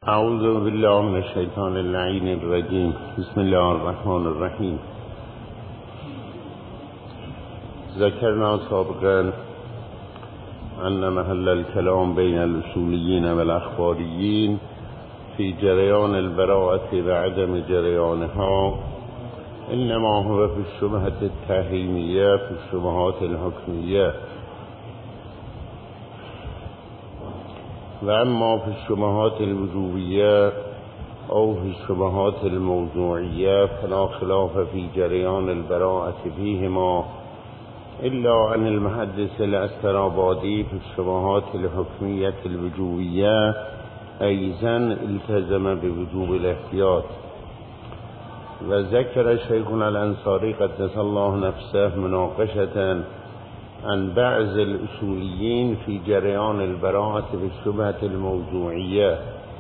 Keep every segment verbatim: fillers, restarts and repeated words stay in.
اعوذ بالله من الشیطان اللعین الرجیم. بسم الله الرحمن الرحیم. ذکرنا سابقا ان محل الكلام بین الاصولیین و الاخباریین فی جریان البراءة و عدم جریانها انما هو فی الشبهة التحریمیه فی الشبهات الحکمیه و اما فی الشبهات الوجوبیه او فی الشبهات الموضوعیه فلا خلاف فی جریان البراءة فیهما الا عن المحدث الأسترابادی فی الشبهات الحکمیه الوجوبیه ایضا التزم بوجوب الاحتیاط. و ذکر شیخنا الانصاری قدس الله نفسه مناقشة عن بعض الأصوليين في جريان البراءة بالشبهة الموضوعية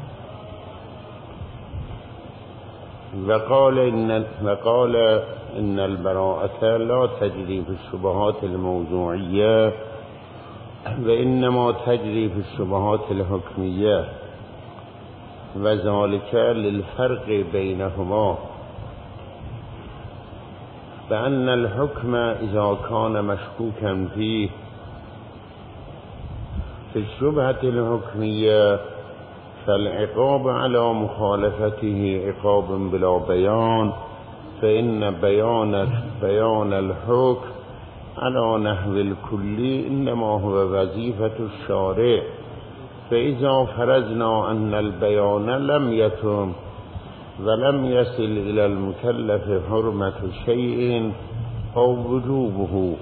وقال إن, وقال إن البراءة لا تجري في الشبهات الموضوعية وإنما تجري في الشبهات الحكمية وذلك للفرق بينهما بأن الحكم إذا كان مشكوكا فيه في الشبهة الحكمية فالعقاب على مخالفته عقاب بلا بيان فإن بيان بيان الحكم على نحو الكلي إنما هو وظيفة الشارع. فإذا فرضنا أن البيان لم يتم ولم يصل إلى المكلف حرمة شيء أو وجوبه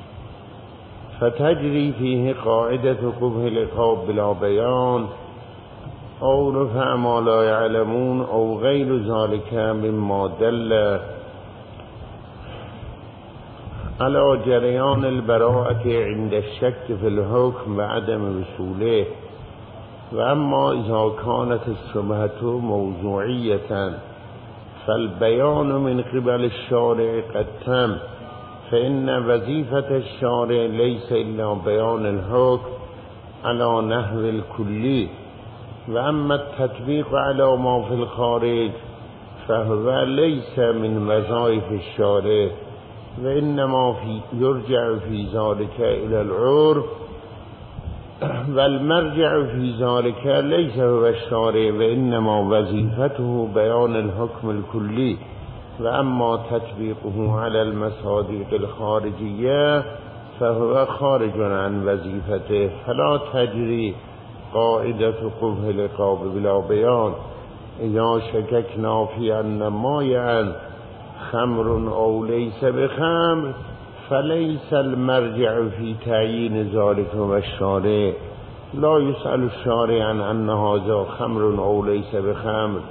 فتجري فيه قاعدة قبح العقاب بلا بيان أو رفع ما لا يعلمون أو غير ذلك مما دل على جريان البراءة عند الشك في الحكم وعدم وصوله. وأما إذا كانت الشبهة موضوعية فالبيان من قبل الشارع قد تم فإن وظيفة الشارع ليس إلا بيان الحكم على نحو الكلي. وأما التطبيق على ما في الخارج فهو ليس من وظائف الشارع وإنما في يرجع في ذلك إلى العرف والمرجع في ذلك ليس هو الشارع وإنما وظيفته بيان الحكم الكلي. وأما تطبيقه على المصادق الخارجية فهو خارج عن وظيفته فلا تجري قاعدة قبح العقاب بلا بيان. إذا شككنا في أن مايعا خمر أو ليس بخمر فليس المرجع في تعيين ذلك والشارع لا يسأل الشارع عن أن هذا خمر أو ليس بخمر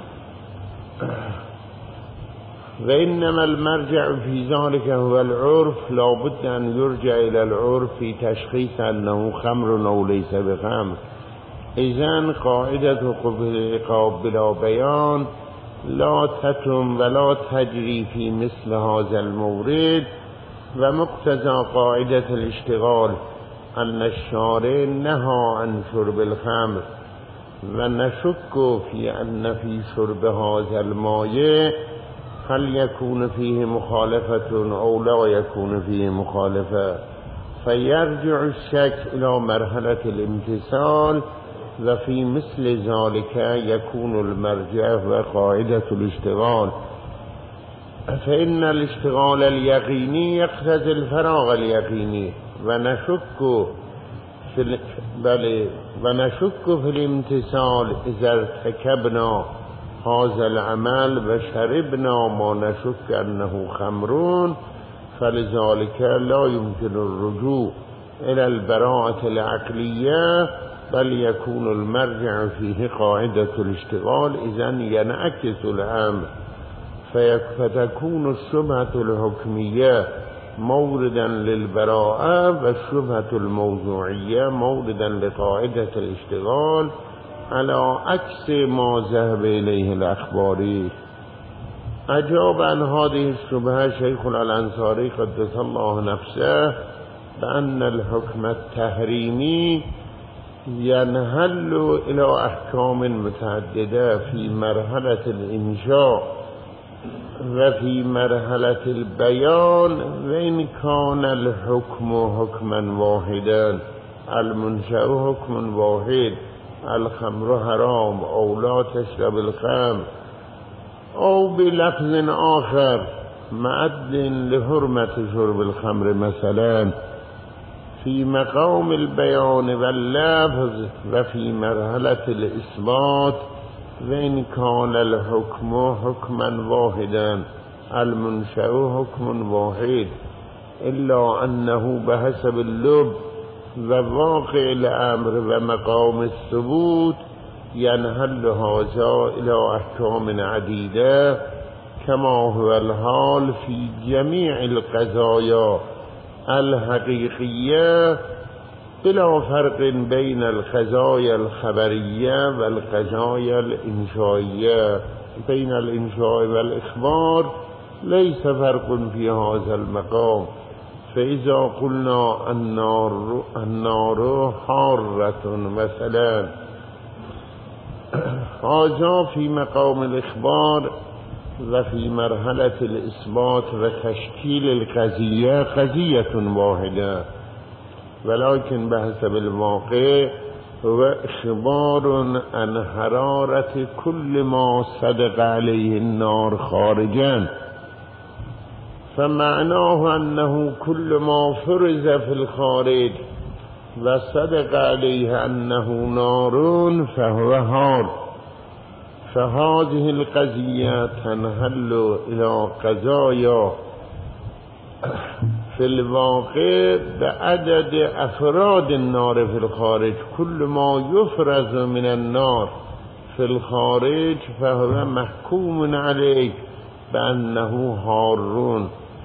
وإنما المرجع في ذلك هو العرف لا بد أن يرجع إلى العرف في تشخيص أنه خمر أو ليس بخمر. إذن قاعدة قبح العقاب بلا بيان لا تتم ولا تجري في مثل هذا المورد. ومقتضى قاعدة الاشتغال أن الشارع نهى عن شرب الخمر ونشك في أن في شرب هذا الماء هل يكون فيه مخالفة أو لا يكون فيه مخالفة فيرجع الشك إلى مرحلة الامتثال. وفي مثل ذلك يكون المرجع وقاعدة الاشتغال. فإن الاشتغال اليقيني يقتضي الفراغ اليقيني ونشك في بل ونشك في الامتثال إذا ارتكبنا هذا العمل وشربنا ما نشك أنه خمرون فلذلك لا يمكن الرجوع إلى البراءة العقلية بل يكون المرجع فيه قاعدة الاشتغال. إذن ينعكس الأمر فتكون الشبهة الحكمية موردا للبراءة والشبهة الموضوعية موردا لقاعدة الاشتغال على عكس ما ذهب إليه الأخباري. أجاب عن هذه الشبهة شيخنا الأنصاري قدس الله نفسه بأن الحكم التحريمي ينهل إلى أحكام متعددة في مرحلة الإنشاء وفي مرحلة البيان، وإن كان الحكم حكما واحدا، المنشأ حكم واحد، الخمر حرام أو لا تشرب الخمر، أو بلفظ آخر معد لحرمة شرب الخمر مثلا في مقام البيان واللفظ وفي مرحلة الإثبات، وإن كان الحكم حكما واحدا، المنشأ حكم واحد، إلا أنه بحسب اللب وواقع الأمر ومقام الثبوت ينهل هذا إلى أحكام عديدة، كما هو الحال في جميع القضايا الحقيقية بلا فرق بين القضايا الخبرية والقضايا الإنشائية. بين الإنشاء والإخبار ليس فرق في هذا المقام. فإذا قلنا النار النار حارة مثلا، هذا في مقام الإخبار، وفي مرحلة الإثبات وتشكيل القضية قضية واحدة، ولكن بحسب الواقع هو إخبار عن حرارة كل ما صدق عليه النار خارجا، فمعناه أنه كل ما فرز في الخارج وصدق عليه أنه نار فهو حار. فهذه القضية تنهل إلى قضايا في الواقع بعدد أفراد النار في الخارج، كل ما يفرز من النار في الخارج فهو محكوم عليه بأنه حار.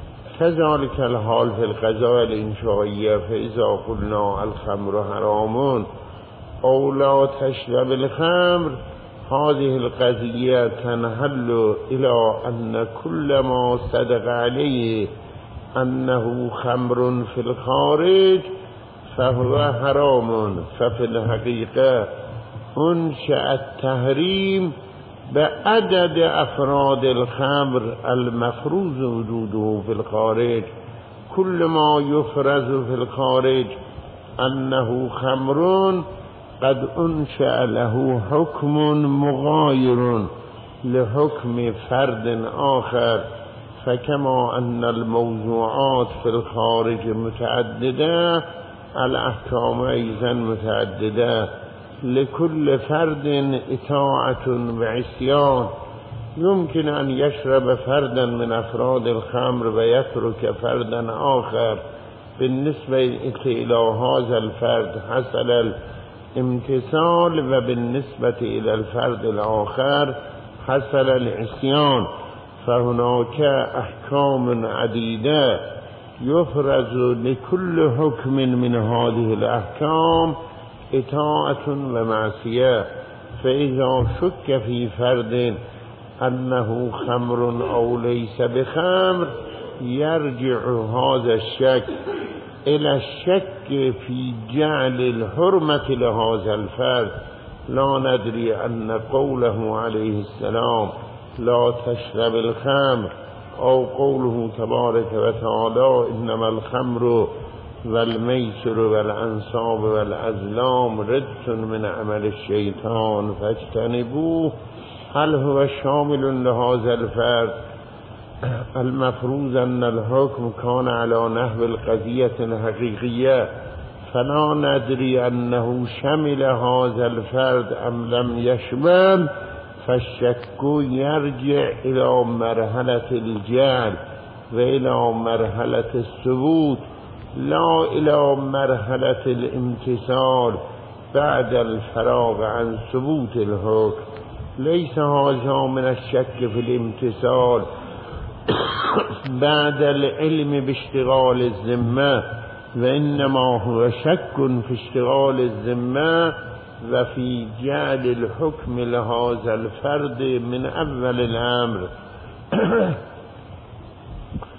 كذلك الحال في القضايا الإنشائية، فإذا قلنا الخمر حرام أو لا تشرب الخمر، هذه القضية تنهل إلى أن كل ما صدق عليه أنه خمر في الخارج فهو حرام. ففي الحقيقة أنشأ التحريم بعدد أفراد الخمر المفروض وجوده في الخارج، كل ما يفرز في الخارج أنه خمر قد أنشأ له حكم مغاير لحكم فرد آخر. فكما أن الموضوعات في الخارج متعددة، الأحكام أيضا متعددة، لكل فرد إطاعة وعصيان. يمكن أن يشرب فردا من أفراد الخمر ويترك فردا آخر، بالنسبة إلى هذا الفرد حصل الامتثال، وبالنسبة إلى الفرد الآخر حصل العصيان. فهناك أحكام عديدة يفرز لكل حكم من هذه الأحكام إطاعة ومعصية. فإذا شك في فرد أنه خمر أو ليس بخمر، يرجع هذا الشك إلى الشك في جعل الحرمة لهذا الفرد. لا ندري أن قوله عليه السلام لا تشرب الخمر، أو قوله تبارك وتعالى إنما الخمر والميسر والأنصاب والأزلام رجس من عمل الشيطان فاجتنبوه، هل هو شامل لهذا الفرد؟ المفروض أن الحكم كان على نحو القضية الحقيقية، فلا ندري أنه شمل هذا الفرد أم لم يشمل، فالشك يرجع إلى مرحلة الجهل وإلى مرحلة الثبوت، لا إلى مرحلة الامتثال بعد الفراغ عن ثبوت الحكم. ليس هذا من الشك في الامتثال بعد العلم باشتغال الذمة، وإنما هو شك في اشتغال الذمة وفي جعل الحكم لهذا الفرد من أول الأمر.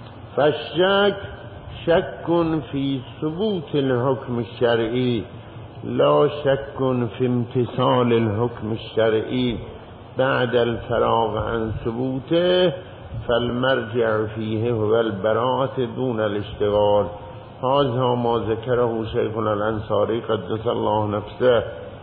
فالشك شك في ثبوت الحكم الشرعي، لا شك في امتثال الحكم الشرعي بعد الفراغ عن ثبوته فالمرجع فيه هو البراءة دون الاشتغال. هذا ما ذكره شيخنا الأنصاري قدس الله نفسه.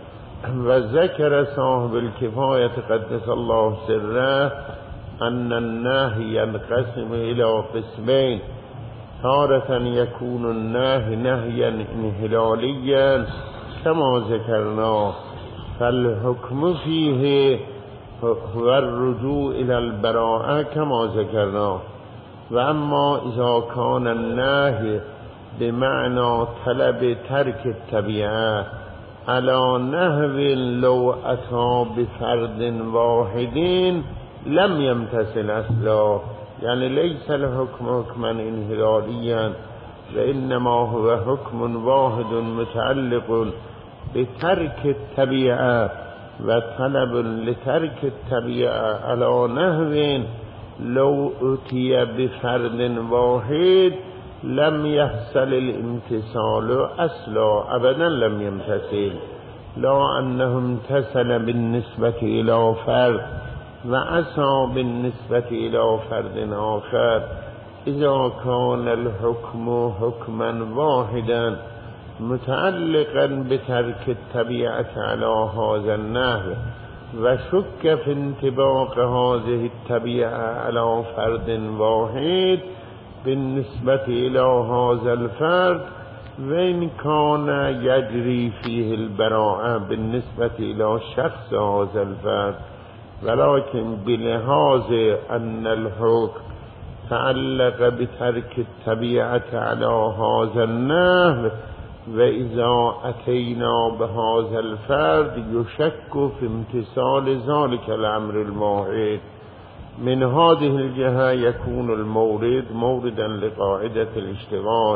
وذكر صاحب الكفاية قدس الله سره أن النهي ينقسم إلى قسمين: تارة يكون النهي نهيا انحلاليا كما ذكرنا فالحكم فيه هو الرجوع إلى البراءة كما ذكرنا. وأما إذا كان النهي بمعنى طلب ترك الطبيعة على نحو لو أتى بفرد واحد لم يمتثل أصلا، يعني ليس الحكم حكما انحلاليا وإنما هو حكم واحد متعلق بترك الطبيعة وطلب لترك الطبيعة على نحو لو أتي بفرد واحد لم يحصل الامتثال أصلا، أبدا لم يمتثل. لا أنه امتثل بالنسبة إلى فرد وعصى بالنسبة إلى فرد آخر. إذا كان الحكم حكما واحدا متعلقا بترك الطبيعة على هذا النحو وشك في انطباق هذه الطبيعة على فرد واحد بالنسبة إلى هذا الفرد، وإن كان يجري فيه البراءة بالنسبة إلى شخص هذا الفرد، ولكن بلحاظ أن الحكم تعلق بترك الطبيعة على هذا النحو وإذا أتينا بهذا الفرد يشك في امتثال ذلك الأمر الواحد. من هذه الجهة يكون المورد موردا لقاعدة الاشتغال.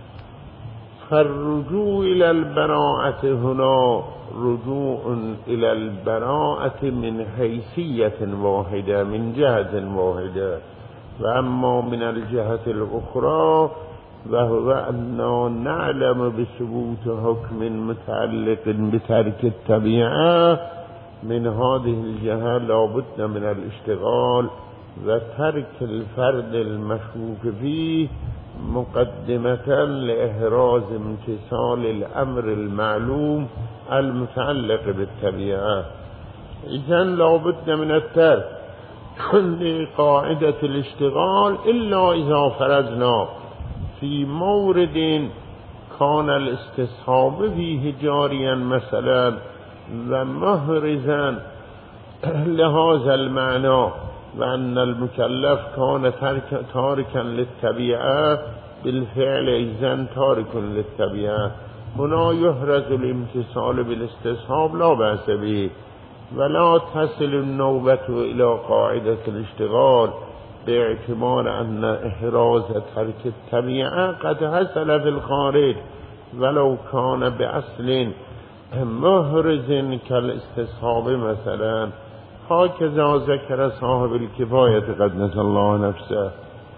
فالرجوع إلى البراءة هنا رجوع إلى البراءة من حيثية واحدة من جهة واحدة. وأما من الجهة الأخرى وهو أننا نعلم بثبوت حكم متعلق بترك الطبيعة، من هذه الجهة لا بد من الاشتغال وترك الفرد المشكوك فيه مقدمة لإحراز امتثال الأمر المعلوم المتعلق بالطبيعة. إذن لا بد من الترك لقاعدة الاشتغال إلا إذا فرضنا في مورد كان الاستصحاب فيه جاريا مثلا ومهرزا لهذا المعنى، وأن المكلف كان تاركا للطبيعة بالفعل إذن تارك للطبيعة، هنا يحرز الامتثال بالاستصحاب لا بأس به. ولا تصل النوبة إلى قاعدة الاشتغال باعتبار أن إحراز ترك الطبيعة قد حصل في الخارج ولو كان بأصل محرز كالاستصحاب مثلا. هكذا ذكر صاحب الكفاية قدس الله نفسه.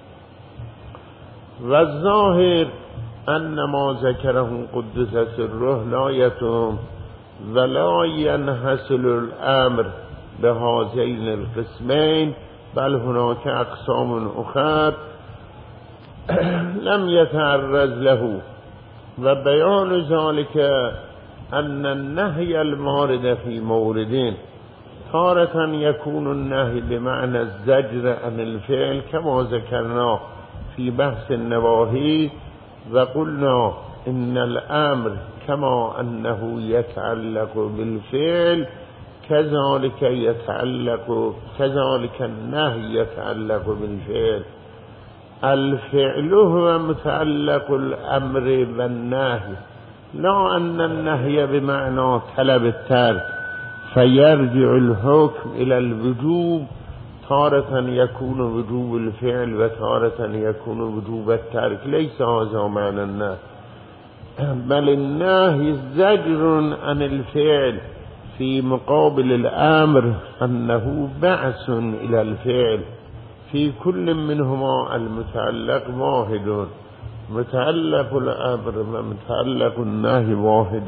والظاهر أن ما ذكره قدس سره لا يتم ولا ينحصر الأمر بهذين القسمين، بل هناك أقسام أخرى لم يتعرض له. وبيان ذلك أن النهي المارد في موردين تارة يكون النهي بمعنى الزجر عن الفعل كما ذكرنا في بحث النواهي، وقلنا إن الأمر كما أنه يتعلق بالفعل كذلك يتعلق كذلك النهي يتعلق بالفعل. الفعل هو متعلق الأمر والنهي، لا أن النهي بمعنى طلب الترك فيرجع الحكم إلى الوجوب، تارة يكون وجوب الفعل وتارة يكون وجوب الترك، ليس هذا معنى النهي، بل النهي زجر عن الفعل في مقابل الأمر أنه بعث إلى الفعل، في كل منهما المتعلق واحد متعلق الأمر ومتعلق النهي واحد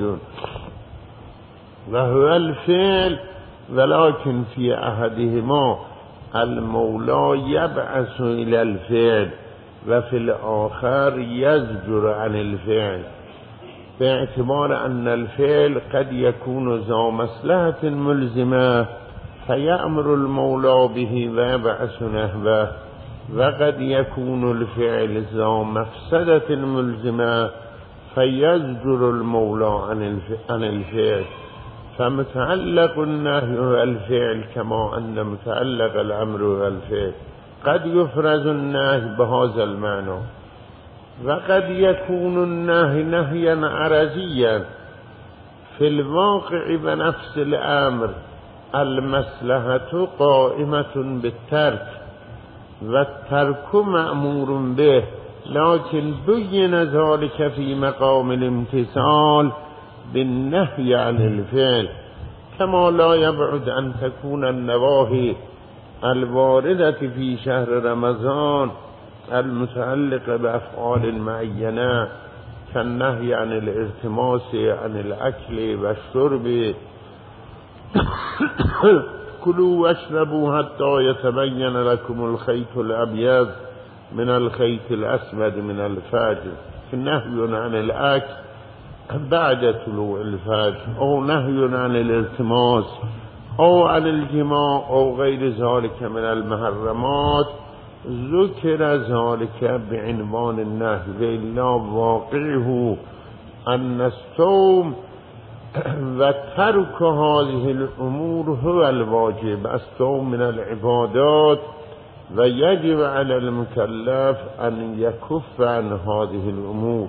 وهو الفعل، ولكن في أحدهما المولى يبعث إلى الفعل وفي الآخر يزجر عن الفعل، باعتبار أن الفعل قد يكون ذا مصلحة ملزمة فيأمر المولى به ويبعث نحوه، وقد يكون الفعل ذا مفسدة ملزمة فيزجر المولى عن الفعل. فمتعلق النهي هو الفعل كما أن متعلق الأمر هو الفعل. قد يفرز النهي بهذا المعنى، وقد يكون النهي نهيا عرضيا في الواقع بنفس الأمر المصلحة قائمة بالترك والترك مأمور به، لكن بين ذلك في مقام الامتثال بالنهي عن الفعل، كما لا يبعد أن تكون النواهي الواردة في شهر رمضان المتعلقة بأفعال معينة كالنهي عن الالتماس عن الأكل والشرب كلوا واشربوا حتى يتبين لكم الخيط الأبيض من الخيط الأسود من الفجر، نهي عن الأكل بعد طلوع الفجر، أو نهي عن الالتماس أو عن الجماع أو غير ذلك من المحرمات، ذكر ذلك بعنوان النهي، وإلا واقعه أن الصوم وترك هذه الأمور هو الواجب. الصوم من العبادات ويجب على المكلف أن يكف عن هذه الأمور،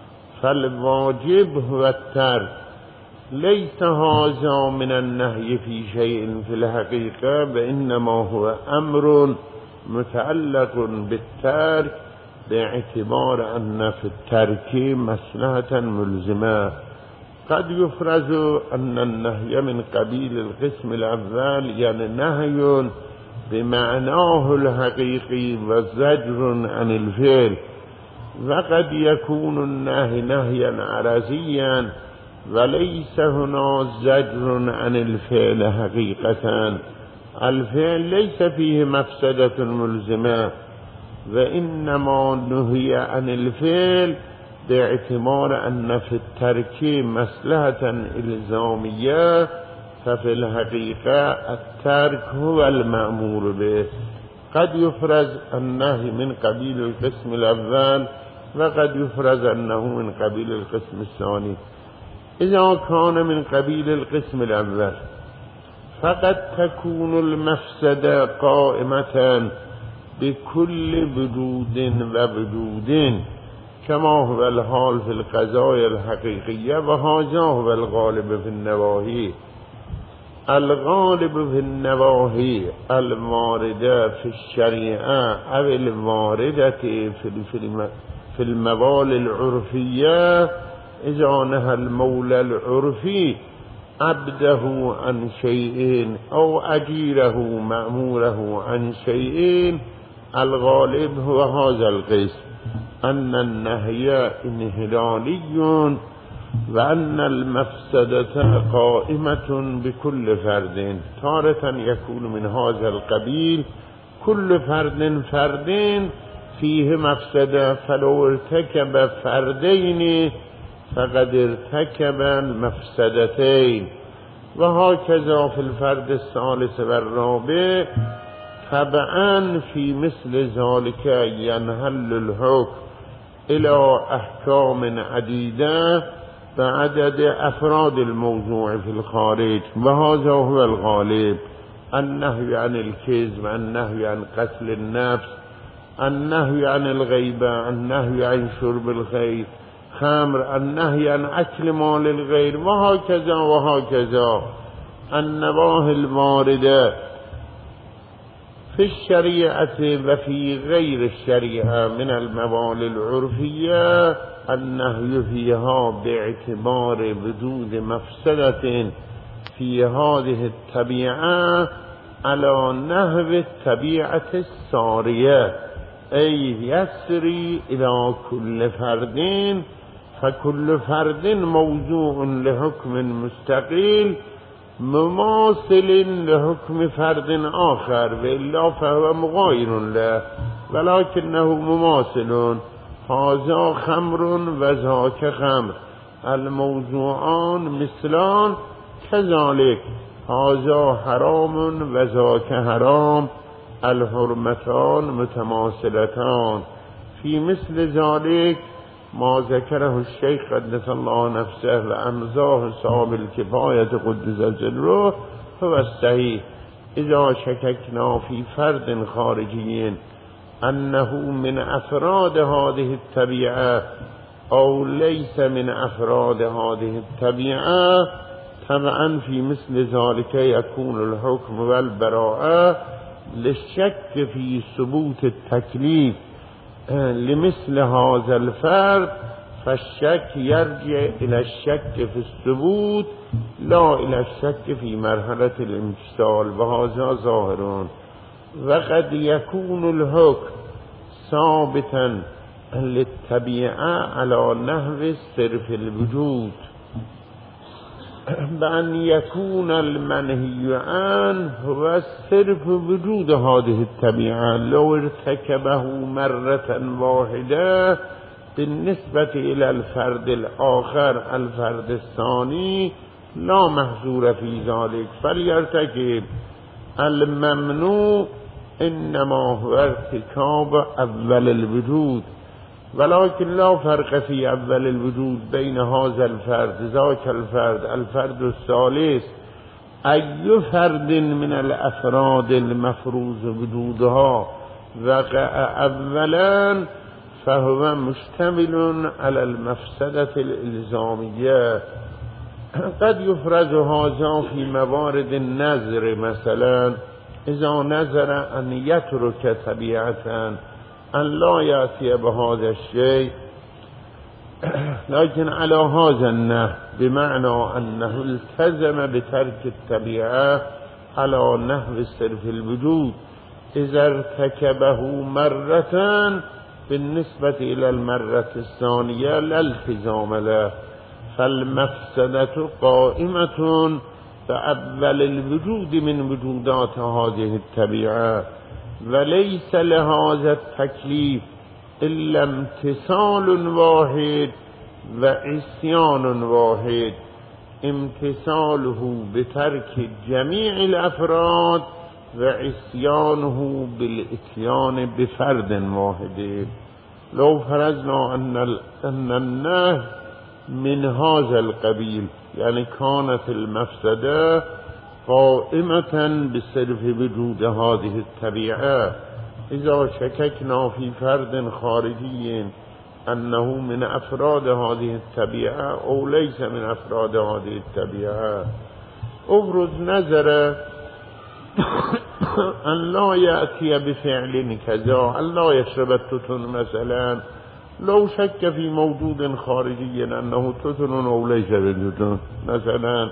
فالواجب هو الترك. ليس هذا من النهي في شيء في الحقيقة، وإنما هو أمر متعلق بالترك باعتبار أن في الترك مصلحة ملزمة. قد يفرز أن النهي من قبيل القسم الأول، يعني نهي بمعناه الحقيقي وزجر عن الفعل، وقد يكون النهي نهيا عرضيا وليس هنا زجر عن الفعل حقيقة. الفعل ليس فيه مفسدة ملزمة، وإنما نهي عن الفعل باعتبار أن في الترك مصلحة إلزامية، ففي الحقيقة الترك هو المأمور به. قد يفرز النهي من قبيل القسم الأول، وقد يفرز أنه من قبيل القسم الثاني. إذا كان من قبيل القسم الأول فقد تكون المفسدة قائمة بكل وجود ووجود، كما هو الحال في القضايا الحقيقية، وهذا هو الغالب في النواهي. الغالب في النواهي الواردة في الشريعة أو الواردة في الموال العرفية، إذا نهى المولى العرفي عبده عن شيء أو أجيره مأموره عن شيء، الغالب هو هذا القسم، أن النهي انهلالي وأن المفسدة قائمة بكل فرد. تارة يكون من هذا القبيل كل فرد فردين فيه مفسدة، فلو ارتكب فردين فقد ارتكب المفسدتين، وهكذا في الفرد الثالث والرابع. طبعا في مثل ذلك ينحل الحكم إلى أحكام عديدة بعدد أفراد الموضوع في الخارج، وهذا هو الغالب: النهي عن الكذب، النهي عن قتل النفس، النهي عن الغيبة، النهي عن شرب الخير خمر، النهي عن أكل مال الغير، وهكذا وهكذا. النواهي الواردة في الشريعة وفي غير الشريعة من الموال العرفية النهي فيها باعتبار وجود مفسدة في هذه الطبيعة على نحو الطبيعة السارية، ای یسری الى کل فردین فکل فردین موضوع لحکم مستقل مماثل لحکم فرد آخر و الا فهو مغایر له ولكنه مماثل هذا خمر و ذاک خمر الموضوعان مثلان كذلك هذا حرام و ذاک حرام الحرمتان متماثلتان في مثل ذلك ما ذكره الشيخ قدس الله نفسه و امضاه صاحب الكفایة قدس سره هو الصحيح اذا شككنا في فرد خارجي انه من افراد هذه الطبيعة او ليس من افراد هذه الطبيعة طبعا في مثل ذلك يكون الحكم والبراءة للشك في ثبوت التكليف لمثل هذا الفرد فالشك يرجع إلى الشك في الثبوت لا إلى الشك في مرحلة الامتثال وهذا ظاهر وقد يكون الحكم ثابتا للطبيعة على نحو صرف الوجود بأن يكون المنهي عنه هو صرف وجود هذه الطبيعة لو ارتكبه مرة واحدة بالنسبة إلى الفرد الآخر الفرد الثاني لا محظور في ذلك فليرتكب الممنوع إنما هو ارتكاب أول الوجود ولكن لا فرق في أول الوجود بين هذا الفرد ذاك الفرد الفرد الثالث أي فرد من الأفراد المفروض وجودها وقع أولا فهو مشتمل على المفسدة الإلزامية قد يفرز هذا في موارد النذر مثلا إذا نذر أن يترك طبيعة أن لا يأتي بهذا الشيء لكن على هذا النحو بمعنى أنه التزم بترك الطبيعة على نحو صرف الوجود إذا ارتكبه مرة بالنسبة إلى المرة الثانية لا التزام له فالمفسدة قائمة بأول الوجود من وجودات هذه الطبيعة وليس لهذا التكليف إلا امتثال واحد وعصيان واحد امتثاله بترك جميع الأفراد وعصيانه بالإتيان بفرد واحد لو فرضنا أن أن النهي من هذا القبيل يعني كانت المفسدة قائمة بصرف وجود هذه الطبيعة إذا شككنا في فرد خارجي أنه من أفراد هذه الطبيعة أو ليس من أفراد هذه الطبيعة أفرض نظر أن لا يأتي بفعل كذا أن لا يشرب التتن مثلا لو شك في موجود خارجي أنه تتن أو ليس بتتن مثلا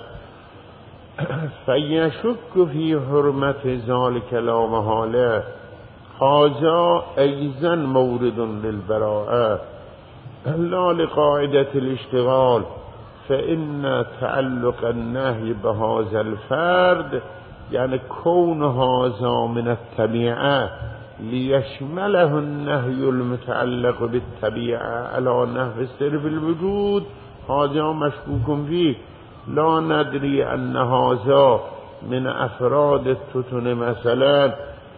فيشك في حرمة ذلك لا محالة هذا أيضا مورد للبراءة لا لقاعدة الاشتغال فإن تعلق النهي بهذا الفرد يعني كون هذا من الطبيعة ليشمله النهي المتعلق بالطبيعة على نحو صرف الوجود هذا مشكوك فيه لا ندري أن هذا من أفراد التتن مثلا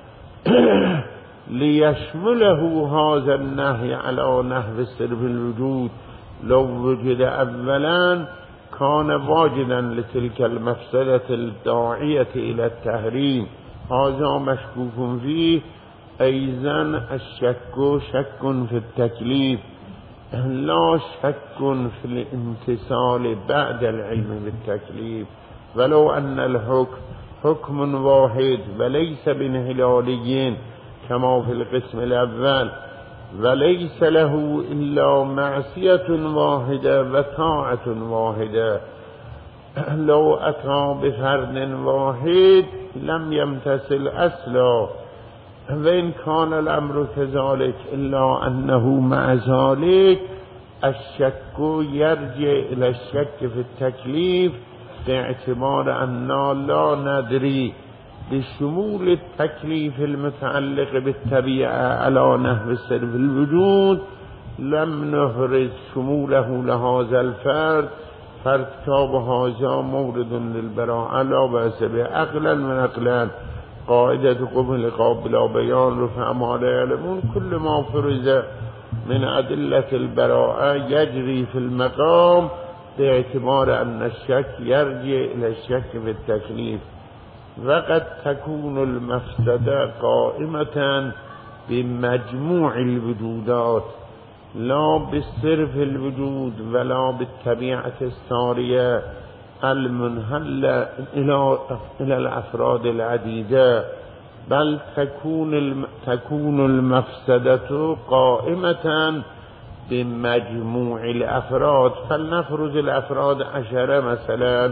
ليشمله هذا النهي على نحو صرف الوجود لو وجد أولا كان واجدا لتلك المفسدة الداعية إلى التحريم هذا مشكوك فيه أيضا الشك شك في التكليف لا شك في الامتثال بعد العلم بالتكليف ولو أن الحكم حكم واحد وليس بانحلالي كما في القسم الأول وليس له إلا معصية واحدة وطاعة واحدة لو أتى بفرد واحد لم يمتثل أصلا و این کان الامر كذلك الا انه مع ذلك الشك يرجع الى الشك في التكليف باعتبار أننا لا ندري بشمول التكليف المتعلق بالطبيعة على نحو صرف الوجود لم نفرض شموله لهذا الفرد فارتكاب هذا مورد للبراءة لا بأس به عقلا من عقلا قاعدة قبل قابل بيان رفع ما لا يعلمون كل ما فرض من أدلة البراءة يجري في المقام باعتبار أن الشك يرجع إلى الشك في التكليف وقد تكون المفسدة قائمة بمجموع الوجودات لا بصرف الوجود ولا بالطبيعة السارية المنحلة إلى إلى الأفراد العديدة بل تكون تكون المفسدة قائمة بمجموع الأفراد. فلنفرض الأفراد عشرة مثلا،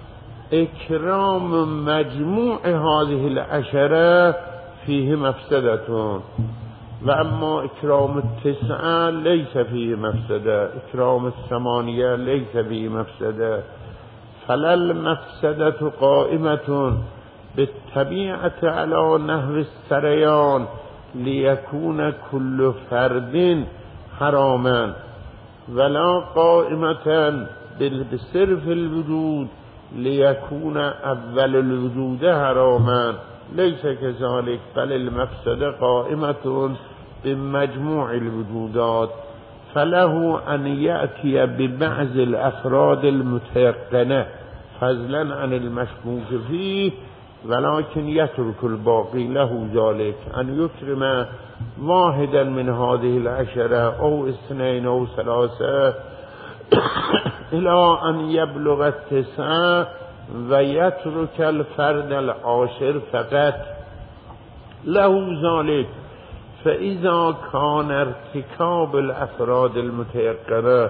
إكرام مجموع هذه العشرة فيه مفسدة، وأما إكرام التسعة ليس فيه مفسدة، إكرام الثمانية ليس فيه مفسدة. فلا المفسدة قائمة بالطبيعة على نحو السريان ليكون كل فرد حراما، ولا قائمة بصرف الوجود ليكون أول الوجود حراما، ليس كذلك، بل المفسدة قائمة بمجموع الوجودات. فله أن يأتي ببعض الأفراد المتيقنة فضلا عن المشكوك فيه، ولكن يترك الباقي. له ذلك أن يكرم واحدا من هذه العشرة أو اثنين أو ثلاثة إلى أن يبلغ التسعة ويترك الفرد العاشر فقط. له ذلك فإذا كان ارتكاب الأفراد المتيقنة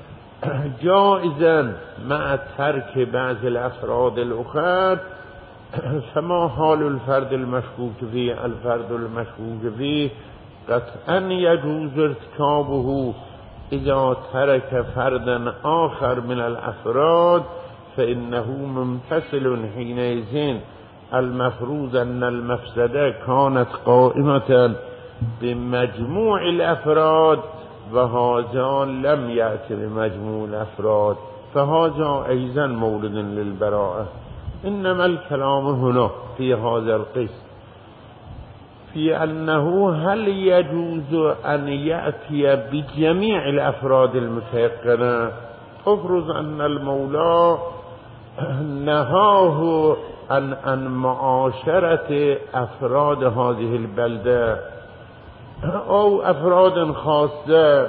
جائزا مع ترك بعض الأفراد الأخرى، فما حال الفرد المشكوك فيه؟ الفرد المشكوك فيه قطعا يجوز ارتكابه إذا ترك فردا آخر من الأفراد، فإنه ممتثل حينئذ. المفروض أن المفسدة كانت قائمة بمجموع الأفراد وهذا لم يأتي بمجموع الأفراد، فهذا أيضا مورد للبراءة. إنما الكلام هنا في هذا القسم في أنه هل يجوز أن يأتي بجميع الأفراد المتيقنة. افرض أن المولى نهاه عن عن معاشرة أفراد هذه البلدة أو أفراد خاصة،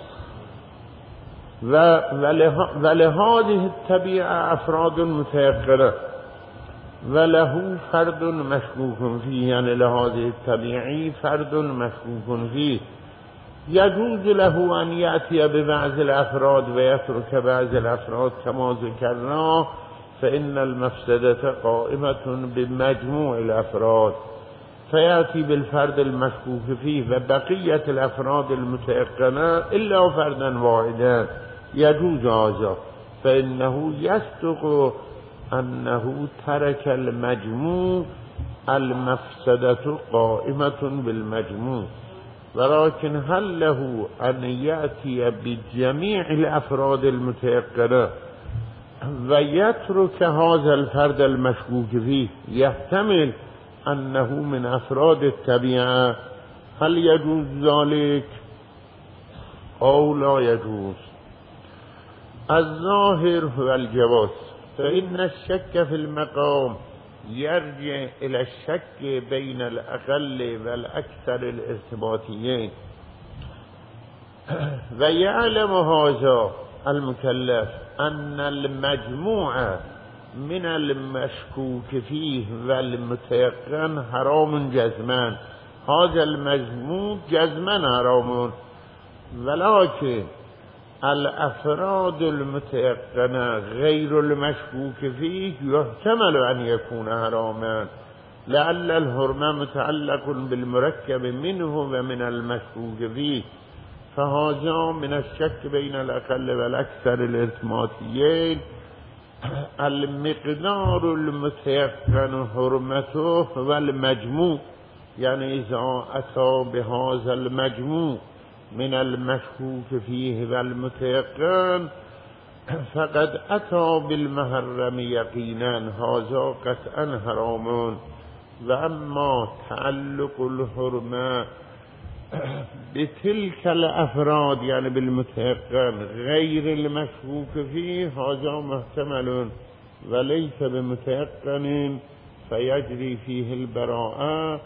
ولهذه الطبيعة أفراد متيقنة وله فرد مشكوك فيه، يعني لهذه الطبيعي فرد مشكوك فيه، يجوز له أن يأتي ببعض الأفراد ويترك بعض الأفراد كما ذكرنا، فإن المفسدة قائمة بمجموع الأفراد، فيأتي بالفرد المشكوك فيه وبقية الأفراد المتيقنة إلا فردا واحدا، يجوز هذا، فإنه يصدق أنه ترك المجموع، المفسدة قائمة بالمجموع. ولكن هل له أن يأتي بجميع الأفراد المتيقنة ويترك هذا الفرد المشكوك فيه؟ يحتمل أنه من أفراد الطبيعة، هل يجوز ذلك أو لا يجوز؟ الظاهر هو الجواز، فإن الشك في المقام يرجع إلى الشك بين الأقل والأكثر الارتباطيين، ويعلم هذا المكلف أن المجموعة من المشكوك فيه والمتيقن حرام جزما، هذا المجموع جزما حرام، ولكن الأفراد المتيقنة غير المشكوك فيه يحتمل أن يكون حراما، لعل الحرمة متعلق بالمركب منه ومن المشكوك فيه، فهذا من الشك بين الأقل والأكثر الارتماطيين. المقدار المتيقن حرمته والمجموع، يعني إذا أتى بهذا المجموع من المشكوك فيه والمتيقن فقد أتى بالمحرم يقينا، هذا قطعا حرام. وأما تعلق الحرمة بتلك الأفراد يعني بالمتيقن غير المشكوك فيه، هذا محتمل وليس بمتيقن فيجري فيه البراءة،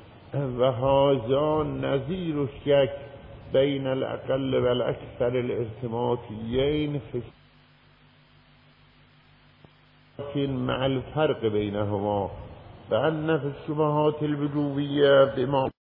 وهذا نظير الشك بين الأقل والأكثر الارتماطيين في لكن مع الفرق بينهما، فأن في الشبهات الوجوبية بما